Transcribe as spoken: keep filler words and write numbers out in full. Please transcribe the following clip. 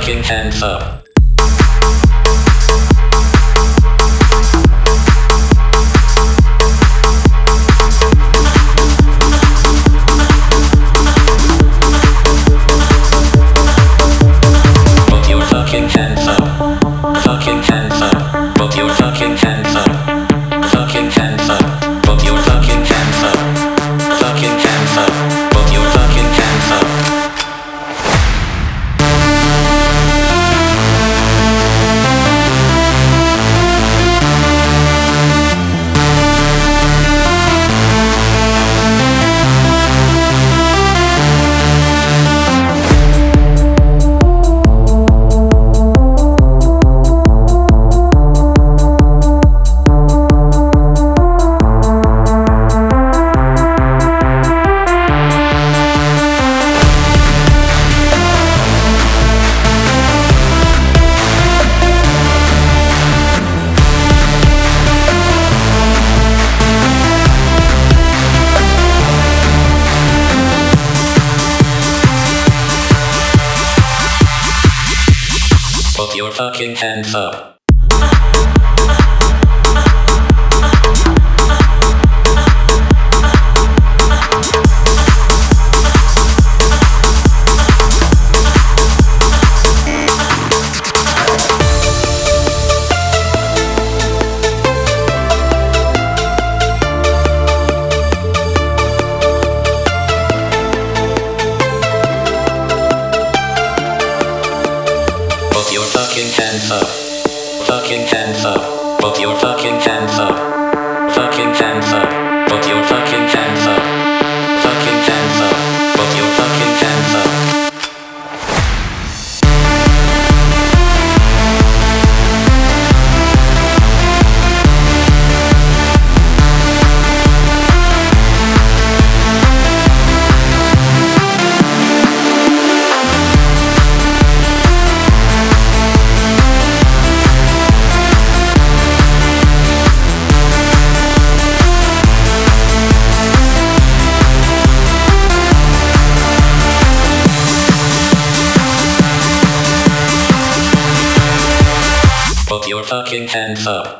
fucking hands up. Put your fucking hands up. Fucking hands up. Put your fucking hands up. Fucking hands up. Put your fucking hands up. Fucking hands up. Put your fucking hands up. Put your fucking hands up. Put your fucking hands up. Fucking hands up. Put your fucking hands up. Fucking hands up. Put your fucking hands up. Fucking hands up. Put your fucking hands up. Put your fucking hands up.